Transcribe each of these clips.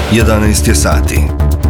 11 je sati.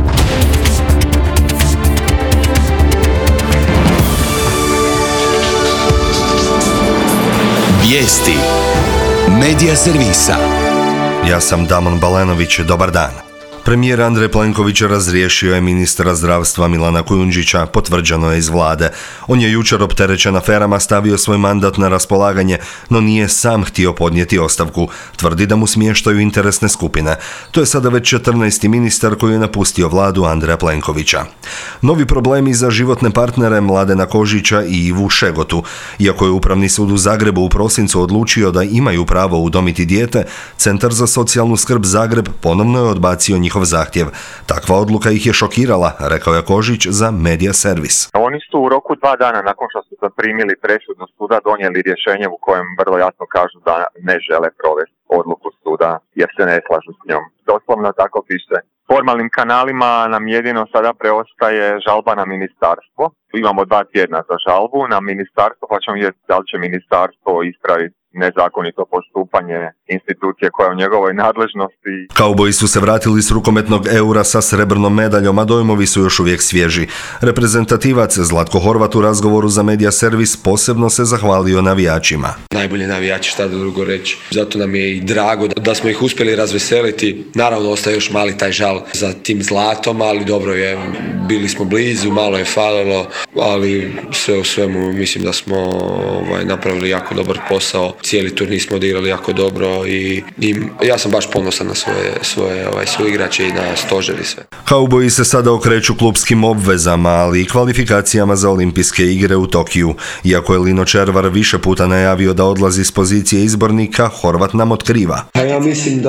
Vijesti Medija servisa. Ja sam Damon Balenović, dobar dan. Premijer Andrej Plenković razriješio je ministra zdravstva Milana Kujundžića, potvrđeno je iz vlade. On je jučer opterećen aferama stavio svoj mandat na raspolaganje, no nije sam htio podnijeti ostavku. Tvrdi da mu smještaju interesne skupine. To je sada već 14. ministar koji je napustio vladu Andreja Plenkovića. Novi problemi za životne partnere Mladena Kožića i Ivu Šegotu. Iako je Upravni sud u Zagrebu u prosincu odlučio da imaju pravo udomiti dijete, Centar za socijalnu skrb Zagreb ponovno je odbacio njihov zahtjev. Takva odluka ih je šokirala, rekao je Kožić za Medija servis. Oni su u roku 2 dana nakon što su zaprimili presudu suda donijeli rješenje u kojem vrlo jasno kažu da ne žele provesti odluku suda jer se ne slažu s njom. Doslovno tako piše. Formalnim kanalima nam jedino sada preostaje žalba na ministarstvo. Imamo 2 tjedna za žalbu na ministarstvo, pa ćemo vidjeti da li će ministarstvo ispraviti nezakonito postupanje institucije koja je u njegovoj nadležnosti. Kauboji su se vratili s rukometnog Eura sa srebrnom medaljom, a dojmovi su još uvijek svježi. Reprezentativac Zlatko Horvat u razgovoru za Medija servis posebno se zahvalio navijačima. Najbolji navijači, šta da drugo reći. Zato nam je i drago da smo ih uspjeli razveseliti. Naravno, ostaje još mali taj žal za tim zlatom, ali dobro je, bili smo blizu, malo je falilo, ali sve u svemu mislim da smo napravili jako dobar posao. Cijeli turnir smo odigrali jako dobro i ja sam baš ponosan na svoje suigrače i na stožer i sve. Kauboji se sada okreću klupskim obvezama, ali i kvalifikacijama za olimpijske igre u Tokiju. Iako je Lino Červar više puta najavio da odlazi s pozicije izbornika, Horvat nam otkriva. Ja mislim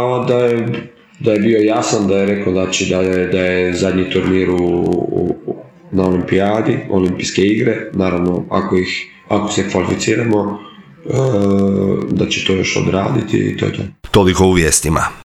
da je bio jasan, da je rekao da je zadnji turnir na olimpijadi, olimpijske igre. Naravno, ako se kvalificiramo, da će to još odraditi i to je to. Toliko u vijestima.